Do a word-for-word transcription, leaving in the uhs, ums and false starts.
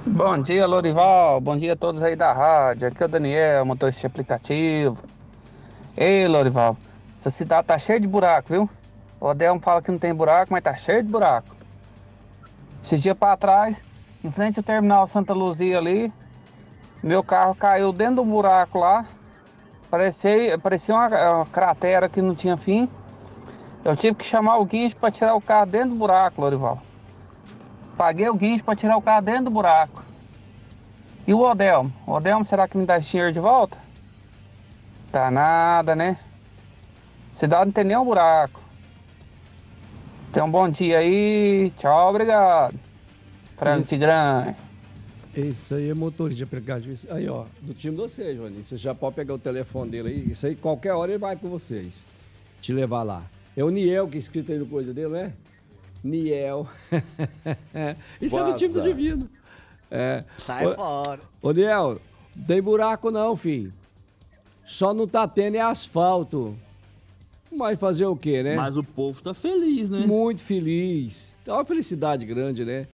Bom dia, Lorival. Bom dia a todos aí da rádio. Aqui é o Daniel, motorista de aplicativo. Ei, Lorival, essa cidade tá cheia de buraco, viu? O Odelmo fala que não tem buraco, mas tá cheio de buraco. Esses dias pra trás, em frente ao terminal Santa Luzia ali, meu carro caiu dentro de um buraco lá. Parecia, parecia uma, uma cratera que não tinha fim. Eu tive que chamar o guincho pra tirar o carro dentro do buraco, Lorival. Paguei o guincho pra tirar o carro dentro do buraco. E o Odelmo? O Odelmo, será que me dá esse dinheiro de volta? Tá nada, né? Cidade não tem nenhum buraco. Tenha um bom dia aí. Tchau, obrigado. Frango Isso, Tigrão. isso aí é motorista de aplicativo. Isso aí, ó, do time de vocês, Joaninho. Você já pode pegar o telefone dele aí. Isso aí, qualquer hora ele vai com vocês. Te levar lá. É o Niel que é escrito aí no coisa dele, né? Niel. Isso é do time do Vaza. Divino. É. Sai fora. Ô, ô Niel, não tem buraco não, filho. Só não tá tendo é asfalto. Mas fazer o quê, né? Mas o povo tá feliz, né? Muito feliz. É uma felicidade grande, né?